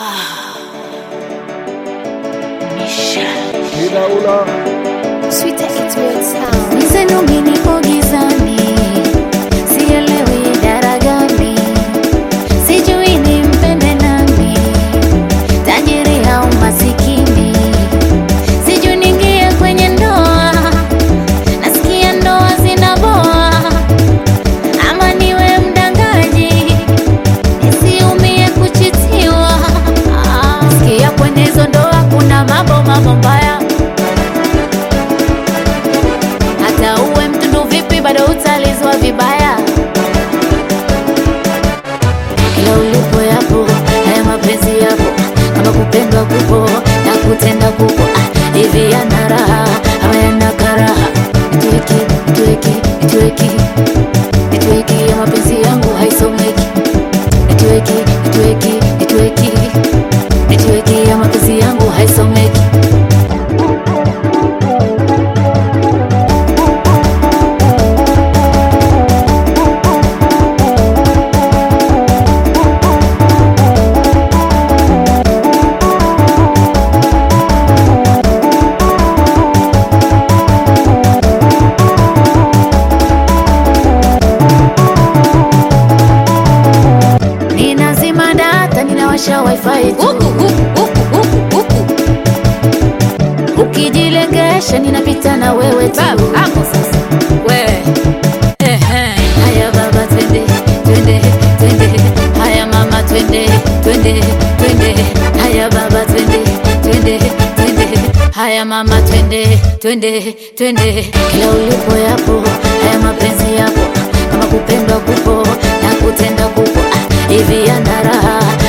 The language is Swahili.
Ilaula Sweeter it will sound. Mizenu mini ogizani, sielewi idara gani, sijui nimpende nani, tajiri au masikini, sijui ningie kwenye ndoa, nasikia ndoa zinaboa, ama niwe mdangaji, nisiumie kuchitiwa. Sikia kwenye hizo ndoa kuna mambo mbaya. Hata uwe mtundu vipi bado utalizwa vibaya. Kila ulipo yapo, haya mapenzi yapo, kama kupendwa kupo na kutenda kupo. Hivi yana raha ama yana karaha? Nitueki ya mapenzi yangu haisomeki. Nitueki ya mapenzi yangu haisomeki. Ninazima data, ninawasha wifi tu. Ukijilengesha ninapita na wewe tu. Hapo sasa wewe. Haya baba twende. Haya mama twende. Haya baba twende. Haya mama twende. Kila ulipo yapo, haya mapenzi yapo, kama kupendwa kupo na kutenda kupo. Hivi yana raha